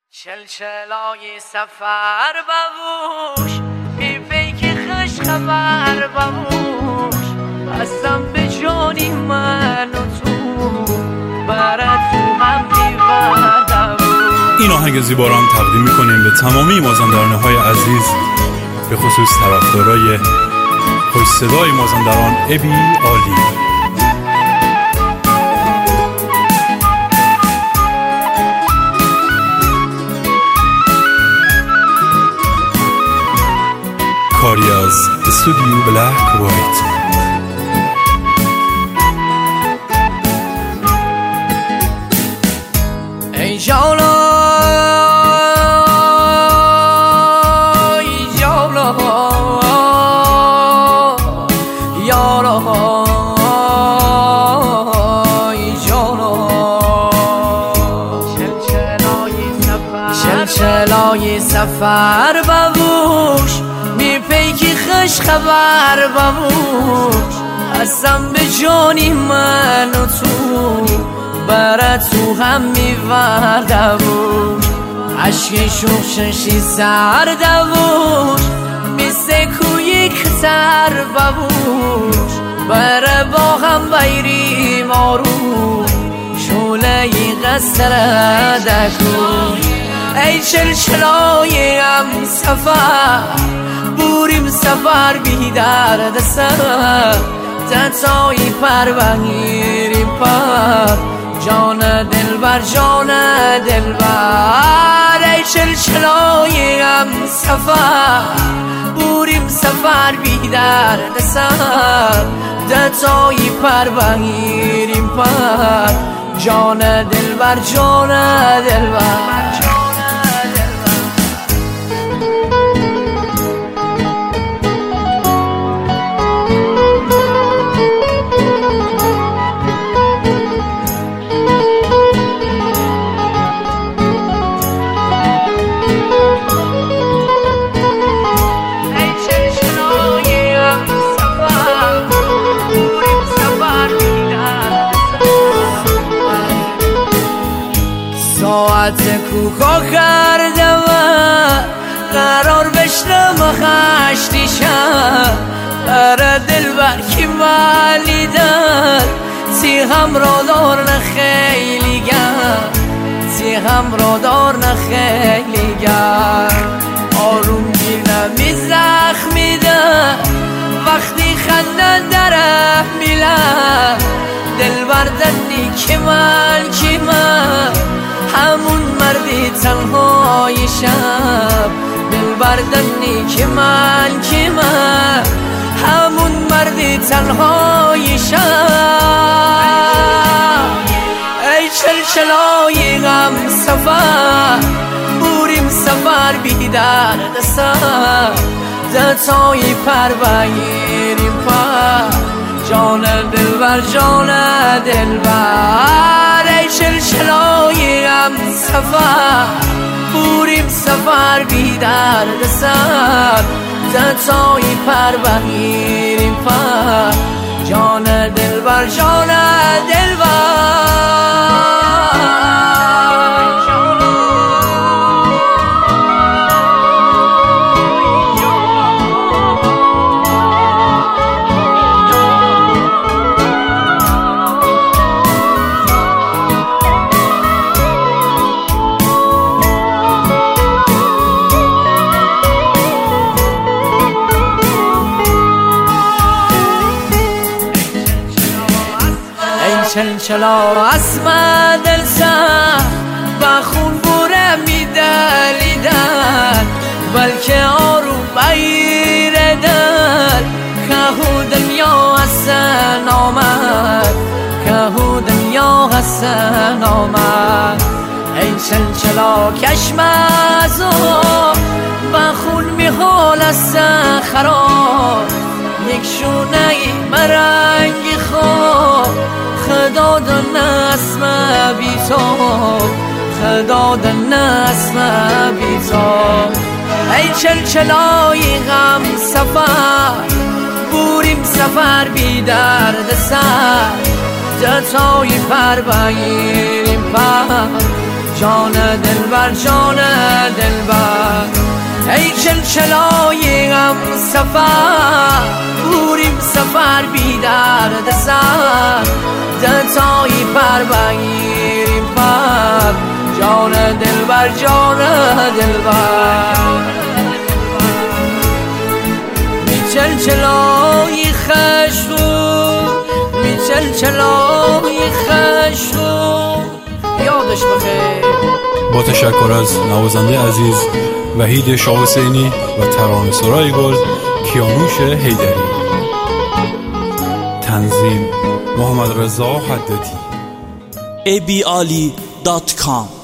چلچلای سفر ببوش میپیکی خوش خبر ببوش هستم به جانی من و تو برات تو هم میبردم. این آهنگ زیبا را هم تقدیم میکنیم به تمامی مازندرانه های عزیز، به خصوص طرفدارای خوش صدای مازندران ابی عالی. کاری از استودیو بلک وایت. ای جانا ای جانا یارا ای جانا چلچلای سفر ببوش میپیکی خوش خبر ببوش هستم به جانی من و تو برات تو هم میوردموش عشق شوخششی سر دوش مثل کوی کتر ببوش بره با هم بیریم آروم شوله قصر دکوش. ای چلچلای هم سفر بوریم سفر بی درد سر تنتایی پر بگیریم پر جان دلبر جان دلبر. ای چلچلای هم سفر بوریم سفر بی درد سر تنتایی پر بگیریم پر جان دلبر جان دلبر. ساعت کوکا کردم قرار بشنم خشتی شم برا دلبر کی ولیدن سی هم را دار نخیلی گر سی هم را دار نخیلی گر آروم گیر نمی زخمی ده وقتی خنده دره میلن دلبر دنی که من همون مردی تنهای شب دلبر دنی که من همون مردی تنهای شب. ای چلچلای غم سفر بوریم سفر بی درد سر دتایی پر بگیریم پر جان دلبر جان دلبر. ای چلچلای هم سفر بوریم سفر بی درد سر تنتایی پر بگیریم پر جان دلبر جان دلبر. چلچلا اسم دل سر با خون بوره میدلیدن بلکه آروم بیر دل که دنیا حسن آمد که دنیا حسن آمد. ای چلچلا کشم از با خون میخول از خراب یک شونه مرنگی خواب خدا دن اسم بی تو خدا دن اسم بی تو. ای چلچلای غم سفر بوریم سفر بی درد سر جتای پر بگیریم پر جان دلبر جان دلبر ای چلچلای غم سفر بوریم سفر بی درد سر دتایی پر بگیریم پر جان دلبر جان دلبر می چلچلای خشو می چلچلای خشو یادش بخیر. با تشکر از نوازنده عزیز وحید شاه حسینی و ترانه‌سرای گل کیانوش حیدری. تنظیم محمد رضا حدادی. abali.com